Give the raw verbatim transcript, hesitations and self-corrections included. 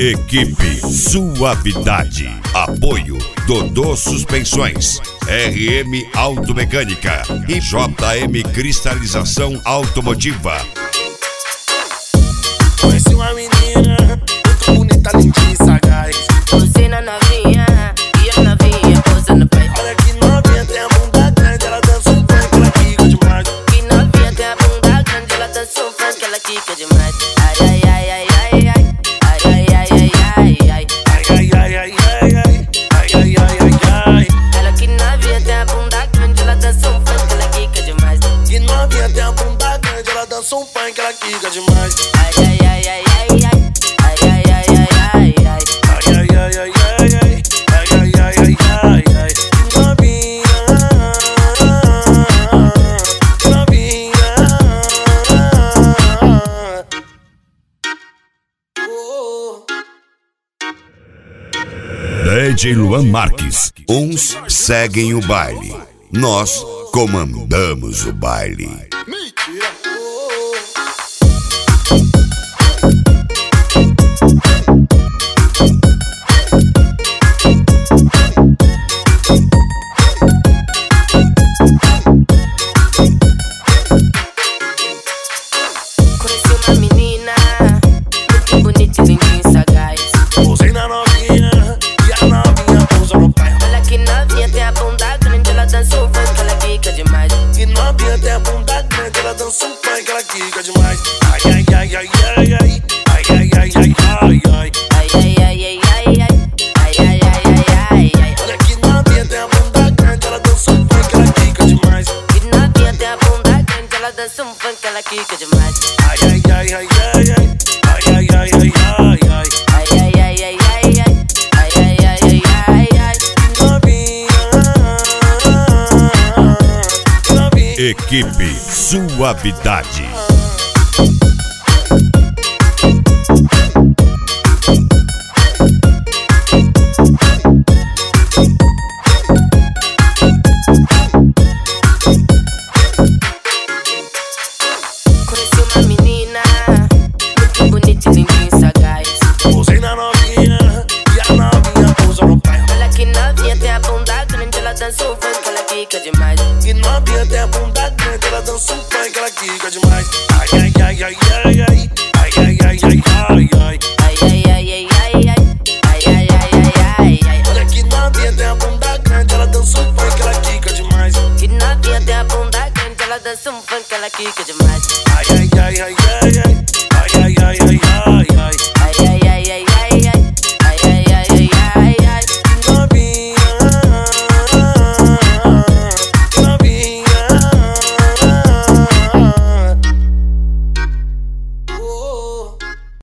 Equipe Suavidade. Apoio Dodô Suspensões, R M Automecânica e J M Cristalização Automotiva. Conheci uma menina muito bonita, lindinha e sagaz. Você na novinha e a novinha posando pra. Olha que novinha, tem a bunda grande, ela dança um funk, ela quica demais. Que novinha tem a bunda grande, ela dança um funk, ela quica demais. Ai, ai, ai, ai, ai, ai. Ai, ai, ai, ai, ai, ai. Ai, ai, ai, ai, ai, ai. Ai, ai, ai, ai, ai. Ela que novinha tem a bunda grande, ela dança um funk, ela quica demais. Que novinha, tem a bunda grande, ela dança um funk, ela quica demais. Ai, ai, ai, ai, ai, ai. Ai, ai, ai, ai, ai, ai. Ai, ai, ai, ai, ai, ai. Ai, ai, ai, ai, ai, ai. Que novinha, que novinha. Oh. D J Luan Marques. Uns seguem o baile, nós comandamos o baile. Mentira. Conheci uma menina muito bonita e lindinha e sagaz. Pousei na novinha e a novinha pousa no pé. Olha que novinha tem a bunda grande, ela dança um funk, ela quica demais. Que novinha, tem a bunda grande, ela dança um funk, ela quica demais. Ai, ai, ai, ai, ai, ai. Ai, ai, ai, ai, ai, ai. Ai, ai, ai, ai, ai, ai. Ai, ai, ai, ai, ai, ai. Olha que novinha, tem a bunda grande, ela dança um funk, ela quica demais. Que novinha tem a bunda grande, ela dança um funk, ela quica demais. Ai, ai, ai, ai, ai, ai. Ai, ai, ai, ai, ai, ai. Ai, ai, ai, ai, ai, ai. Ai, ai, ai, ai, ai, ai. Novinha, novinha. Equipe Suavidade. Conheci uma menina muito bonita e lindinha e sagaz. Pousei na novinha e a novinha pousa no pé. Olha que novinha tem a bunda grande, ela dança um funk, ela quica demais. Que novinha, tem a bunda grande, ela dança um funk, ela quica demais. Ai, ai, ai, ai, ai, ai. Ai, ai, ai, ai, ai, ai. Ai, ai, ai, ai, ai, ai. Ai, ai, ai, ai, ai, ai. Olha que novinha, tem a bunda grande, ela dança um funk, ela quica demais. Que novinha tem a bunda grande, ela dança um funk, ela quica demais. Ai, ai, ai, ai, ai, ai.